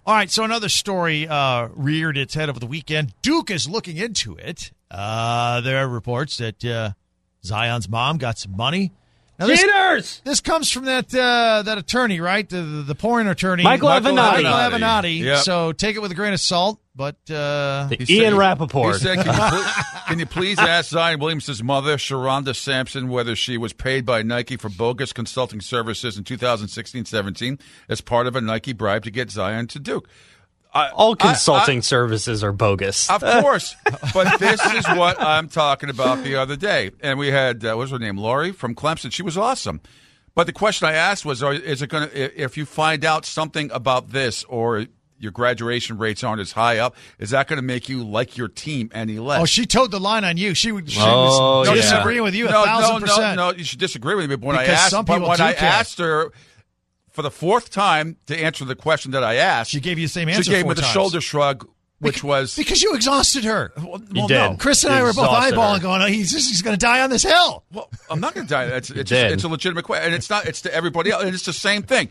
All right, so another story reared its head over the weekend. Duke is looking into it. There are reports that Zion's mom got some money. Now this comes from that attorney, right? The porn attorney. Michael Avenatti. Yep. So take it with a grain of salt. But Ian Rappaport. He said, can you please ask Zion Williamson's mother, Sharonda Sampson, whether she was paid by Nike for bogus consulting services in 2016-17 as part of a Nike bribe to get Zion to Duke? All consulting services are bogus. Of course. But this is what I'm talking about the other day. And we had, what was her name, Lori from Clemson. She was awesome. But the question I asked was, is it going to, if you find out something about this or your graduation rates aren't as high up, is that going to make you like your team any less? Oh, she towed the line on you. She was disagreeing with you 1,000%. No, you should disagree with me. But when Because I asked her for the fourth time to answer the question that I asked, she gave you the same answer. She gave me the times. shoulder shrug, which was because you exhausted her. You did. No. Chris and I were both eyeballing, going, he's going to die on this hill. Well, I'm not going to die. It's a legitimate question, and it's not. It's to everybody else, and it's the same thing.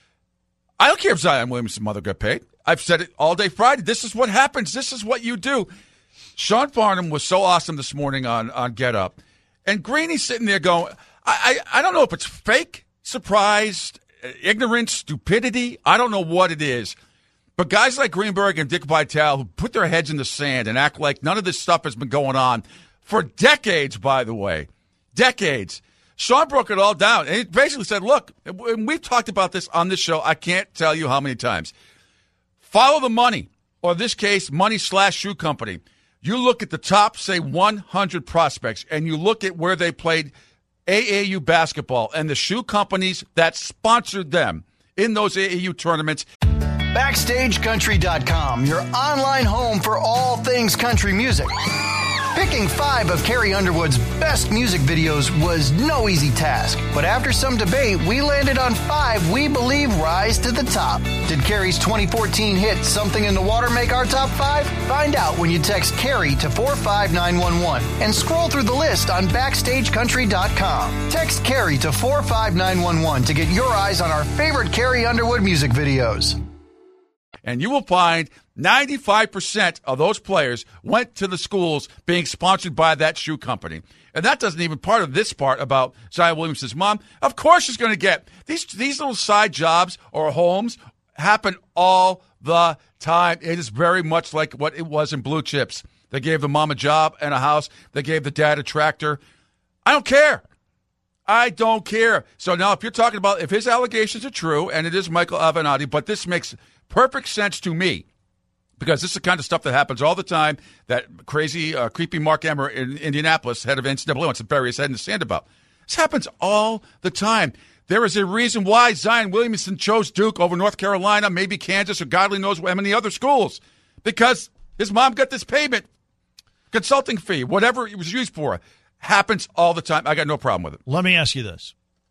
I don't care if Zion Williamson's mother got paid. I've said it all day Friday. This is what happens. This is what you do. Sean Farnham was so awesome this morning on Get Up, and Greeny's sitting there going, I don't know if it's fake, surprised, ignorance, stupidity. I don't know what it is. But guys like Greenberg and Dick Vitale who put their heads in the sand and act like none of this stuff has been going on for decades, by the way. Decades. Sean broke it all down. And he basically said, look, and we've talked about this on this show, I can't tell you how many times. Follow the money, or in this case, money/shoe company. You look at the top, say, 100 prospects, and you look at where they played AAU basketball and the shoe companies that sponsored them in those AAU tournaments. BackstageCountry.com, your online home for all things country music. Picking 5 of Carrie Underwood's best music videos was no easy task. But after some debate, we landed on 5 we believe rise to the top. Did Carrie's 2014 hit Something in the Water make our top 5? Find out when you text Carrie to 45911 and scroll through the list on BackstageCountry.com. Text Carrie to 45911 to get your eyes on our favorite Carrie Underwood music videos. And you will find 95% of those players went to the schools being sponsored by that shoe company. And that doesn't even part of this part about Zion Williamson's mom. Of course she's going to get these little side jobs or homes happen all the time. It is very much like what it was in Blue Chips. They gave the mom a job and a house. They gave the dad a tractor. I don't care. I don't care. So now if you're talking about if his allegations are true, and it is Michael Avenatti, but this makes perfect sense to me because this is the kind of stuff that happens all the time that crazy, creepy Mark Emmer in Indianapolis, head of NCAA, wants to bury his head in the sand about. This happens all the time. There is a reason why Zion Williamson chose Duke over North Carolina, maybe Kansas, or godly knows how many other schools, because his mom got this payment, consulting fee, whatever it was used for. Happens all the time. I got no problem with it. Let me ask you this.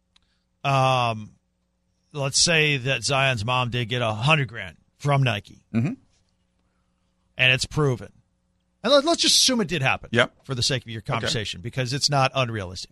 Let's say that Zion's mom did get $100,000 from Nike. Mm-hmm. And it's proven. And let's just assume it did happen. Yep. For the sake of your conversation, because it's not unrealistic.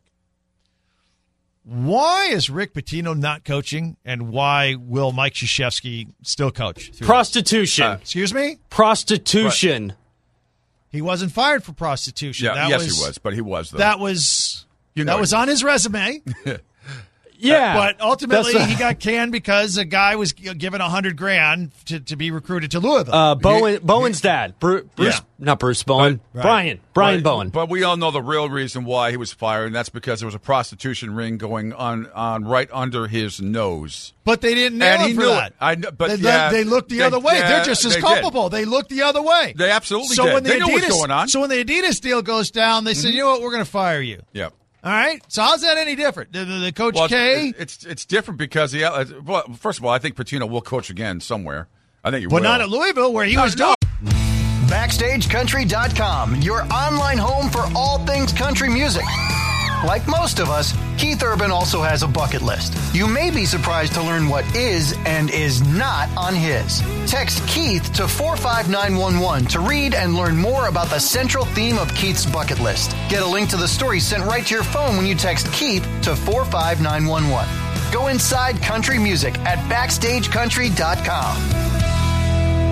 Why is Rick Pitino not coaching, and why will Mike Krzyzewski still coach? Prostitution. Excuse me? Prostitution. Right. He wasn't fired for prostitution. Yeah, yes, he was, but he was, though. That was on his resume. Yeah. But ultimately, he got canned because a guy was given $100,000 to be recruited to Louisville. Bowen's dad. Not Bruce Bowen. Right. Brian Bowen. But we all know the real reason why he was fired, and that's because there was a prostitution ring going on right under his nose. But they didn't nail him for that. They looked the other way. They're just as culpable. They looked the other way. They absolutely did. They knew what was going on. So when the Adidas deal goes down, they said, you know what, we're going to fire you. Yep. All right. So how's that any different? The Coach K? It's different because first of all, I think Pitino will coach again somewhere. I think he will. But not at Louisville where he was doing. BackstageCountry.com, your online home for all things country music. Like most of us, Keith Urban also has a bucket list. You may be surprised to learn what is and is not on his. Text Keith to 45911 to read and learn more about the central theme of Keith's bucket list. Get a link to the story sent right to your phone when you text Keith to 45911. Go inside country music at BackstageCountry.com.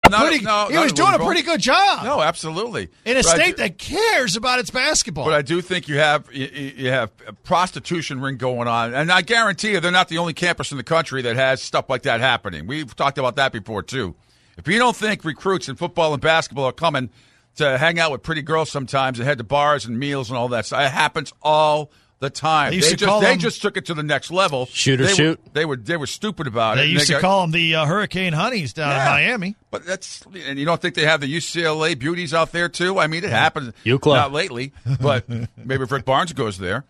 doing a pretty good job. No, absolutely. In a state that cares about its basketball. But I do think you have a prostitution ring going on, and I guarantee you they're not the only campus in the country that has stuff like that happening. We've talked about that before too. If you don't think recruits in football and basketball are coming to hang out with pretty girls sometimes and head to bars and meals and all that stuff, it happens all the time. They just took it to the next level. Shoot. They were stupid about it. They used to call them the Hurricane Honeys down in Miami. But and you don't think they have the UCLA beauties out there too? I mean, it happens. UCLA. Not lately, but maybe if Rick Barnes goes there,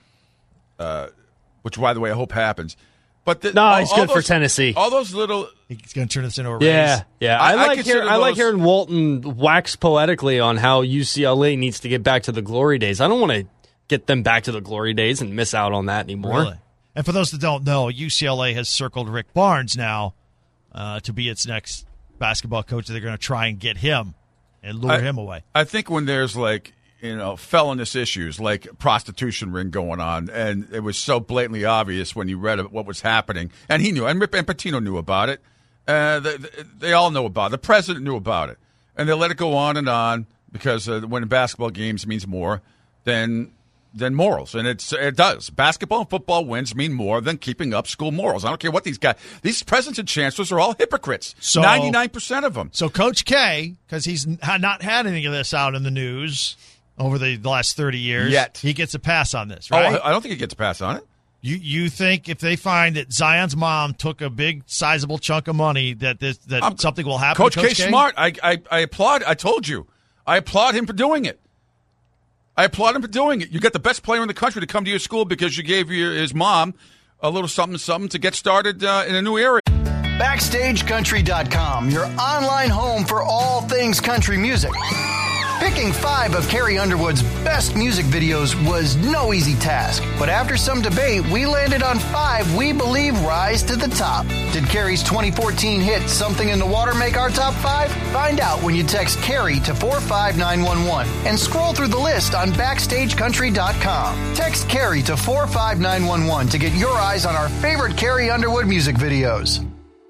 which by the way I hope happens. But he's good for Tennessee. All those little. He's going to turn this into a race. Yeah. I like hearing Walton wax poetically on how UCLA needs to get back to the glory days. I don't want to get them back to the glory days and miss out on that anymore. Really? And for those that don't know, UCLA has circled Rick Barnes now to be its next basketball coach. They're going to try and get him and lure him away. I think when there's felonious issues like prostitution ring going on, and it was so blatantly obvious when you read what was happening, and he knew, and Pitino knew about it. They all know about it. The president knew about it, and they let it go on because winning basketball games means more than morals, and it does. Basketball and football wins mean more than keeping up school morals. I don't care what these presidents and chancellors are all hypocrites. 99% of them. So Coach K, because he's not had any of this out in the news over the last 30 years, yet he gets a pass on this, right? Oh, I don't think he gets a pass on it. You think if they find that Zion's mom took a big, sizable chunk of money, that something will happen? Coach K smart. I applaud. I told you, I applaud him for doing it. You got the best player in the country to come to your school because you gave his mom a little something to get started in a new area. BackstageCountry.com, your online home for all things country music. Picking 5 of Carrie Underwood's best music videos was no easy task. But after some debate, we landed on 5 we believe rise to the top. Did Carrie's 2014 hit Something in the Water make our top 5? Find out when you text Carrie to 45911 and scroll through the list on BackstageCountry.com. Text Carrie to 45911 to get your eyes on our favorite Carrie Underwood music videos.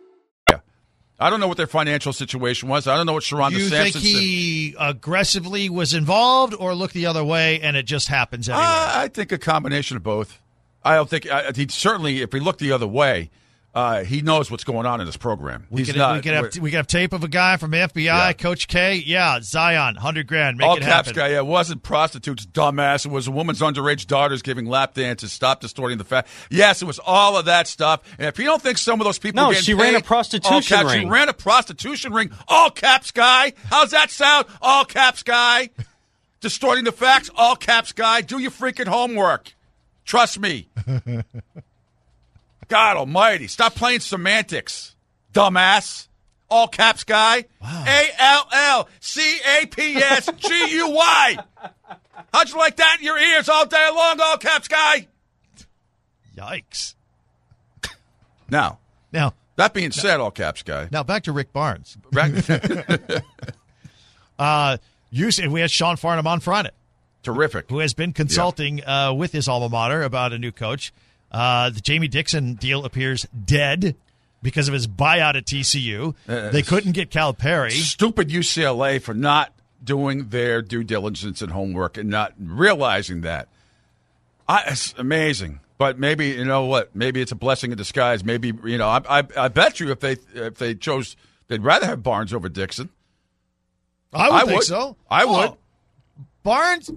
I don't know what their financial situation was. I don't know what Sharonda Sampson said. You think he aggressively was involved or looked the other way and it just happens anyway? I think a combination of both. I don't think he'd certainly, if he looked the other way, he knows what's going on in this program. We could have tape of a guy from the FBI, Yeah. Coach K. Yeah, Zion, $100,000. Make All it caps happen. guy. Yeah, it wasn't prostitutes, dumbass. It was a woman's underage daughters giving lap dances. Stop distorting the fact. Yes, it was all of that stuff. And if you don't think some of those people, no, getting she paid, ran a prostitution all caps, ring. She ran a prostitution ring. All caps guy. How's that sound? All caps guy. Distorting the facts. All caps guy. Do your freaking homework. Trust me. God almighty. Stop playing semantics, dumbass. All caps guy. Wow. ALLCAPSGUY. How'd you like that in your ears all day long, all caps guy? Yikes. Now, that being said, all caps guy. Now back to Rick Barnes. We had Sean Farnham on Friday. Terrific. Who has been consulting with his alma mater about a new coach. The Jamie Dixon deal appears dead because of his buyout at TCU. They couldn't get Calipari. Stupid UCLA for not doing their due diligence and homework and not realizing that. It's amazing. But maybe, you know what, maybe it's a blessing in disguise. Maybe, I bet you if they chose, they'd rather have Barnes over Dixon. I would think so. I would. Barnes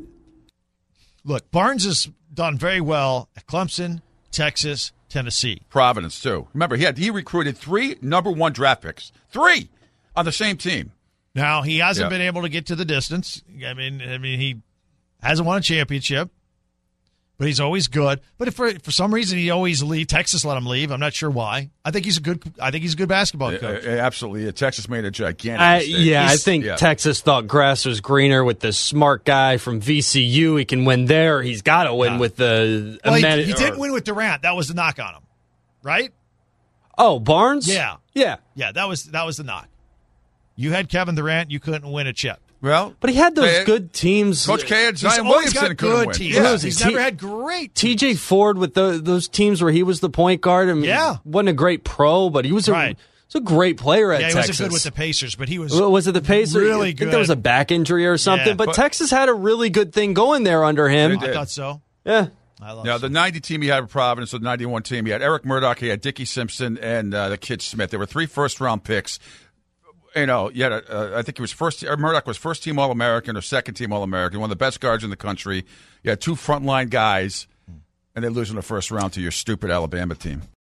has done very well at Clemson, Texas, Tennessee. Providence, too. Remember, he recruited 3 number 1 draft picks. 3 on the same team. Now, he hasn't been able to get to the distance. I mean, he hasn't won a championship, but he's always good. But if for some reason he always leave, Texas let him leave. I'm not sure why. I think he's a good basketball coach. Absolutely. Texas made a gigantic mistake. I think Texas thought grass was greener with this smart guy from VCU. He can win there. He's got to win with the. Well, he didn't win with Durant. That was the knock on him, right? Oh, Barnes? Yeah. That was the knock. You had Kevin Durant. You couldn't win a chip. Well, but he had those good teams. Coach K and Zion Williamson got good win. teams. Yeah. He's never had great teams. TJ Ford with those teams where he was the point guard. I mean, wasn't a great pro, but he was a He's a great player at Texas. Yeah, he wasn't good with the Pacers, but he was. Was it the Pacers? Really good. I think good. there was a back injury or something. Yeah, but Texas had a really good thing going there under him. I thought so. Yeah. The 90 team he had with Providence, the 91 team, he had Eric Murdoch, he had Dickie Simpson, and the kid Smith. There were 3 first-round picks. You had I think he was Murdoch was first-team All-American or second-team All-American, one of the best guards in the country. You had 2 frontline guys, and they lose in the first round to your stupid Alabama team.